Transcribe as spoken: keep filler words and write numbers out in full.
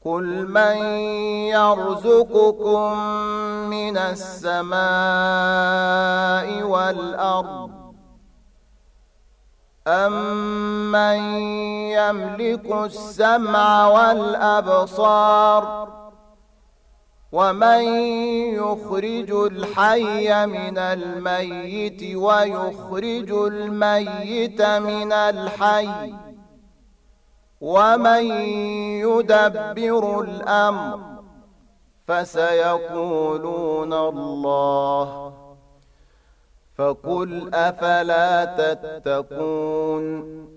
قل من يرزقكم من السماء والأرض أمن يملك السمع والأبصار ومن يخرج الحي من الميت ويخرج الميت من الحي ومن يدبر الأمر فسيقولون الله فقل أفلا تتقون